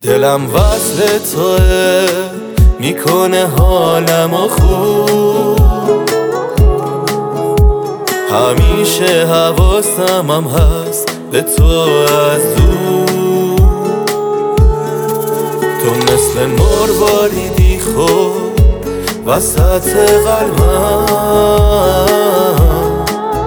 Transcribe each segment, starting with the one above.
دلم وصل توه، میکنه حالمو خوب. همیشه حواسم هم هست به تو از دور. تو مثل مرواریدی خوب وسط قلبم،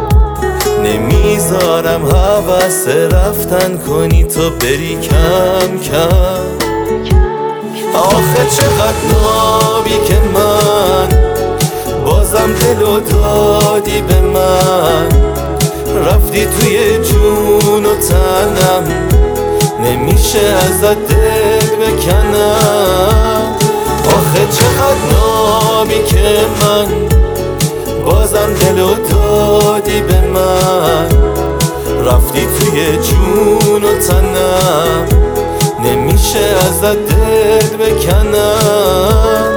نمیذارم هوس رفتن کنی تو بری کم کم. آخه چقدر نابی که من بازم دلو دادی به من، رفتی توی جون و تنم، نمیشه ازت دل بکنم. آخه چقدر نابی که من بازم دلو دادی به من، رفتی توی جون و تنم، نمیشه ازت دل بکنم.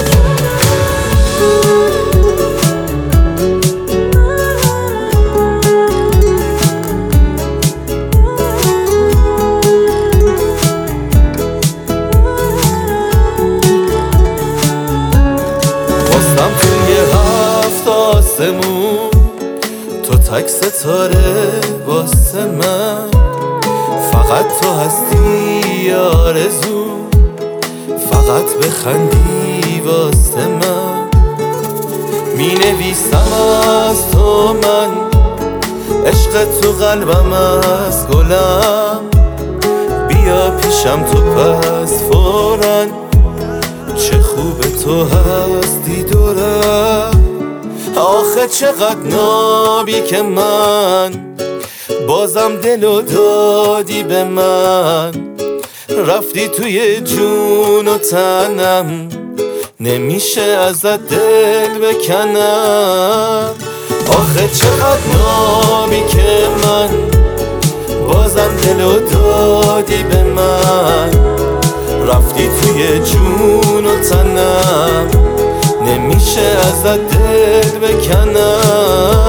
خواستم توی هفت آسمون تو تک ستاره واسه من، فقط تو هستی آرزو، فقط بخندی واسه من. می نویسم از تو من، عشق تو قلبم از گلم، بیا پیشم تو پس فوراً، چه خوب تو هستی دورم. آخه چقدر نابی که من بازم دلو دادی به من، رفتی توی جون و تنم، نمیشه ازت دل بکنم. آخه چقدر نابی که من بازم دلو دادی به من، رفتی توی جون و تنم، نمیشه ازت دل بکنم.